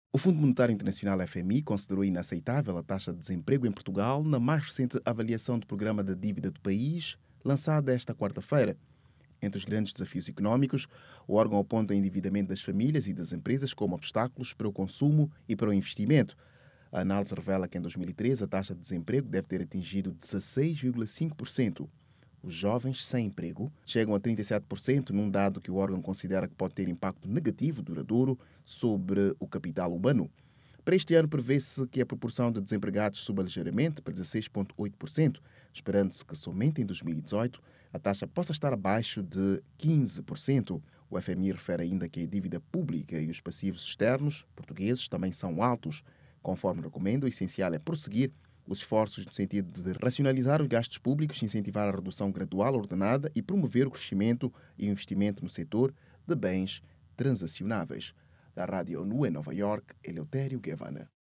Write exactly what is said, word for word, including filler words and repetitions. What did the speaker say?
O Fundo Monetário Internacional F M I considerou inaceitável a taxa de desemprego em Portugal na mais recente avaliação do Programa da Dívida do país, lançada esta quarta-feira. Entre os grandes desafios económicos, o órgão aponta o endividamento das famílias e das empresas como obstáculos para o consumo e para o investimento. A análise revela que em dois mil e treze a taxa de desemprego deve ter atingido dezasseis vírgula cinco por cento. Os jovens sem emprego chegam a trinta e sete por cento, num dado que o órgão considera que pode ter impacto negativo duradouro sobre o capital humano. Para este ano, prevê-se que a proporção de desempregados suba ligeiramente para dezasseis vírgula oito por cento, esperando-se que somente em dois mil e dezoito a taxa possa estar abaixo de quinze por cento. O F M I refere ainda que a dívida pública e os passivos externos portugueses também são altos. Conforme recomenda, o essencial é prosseguir os esforços no sentido de racionalizar os gastos públicos, incentivar a redução gradual ordenada e promover o crescimento e o investimento no setor de bens transacionáveis. Da Rádio ONU em Nova York, Eleutério Guevara.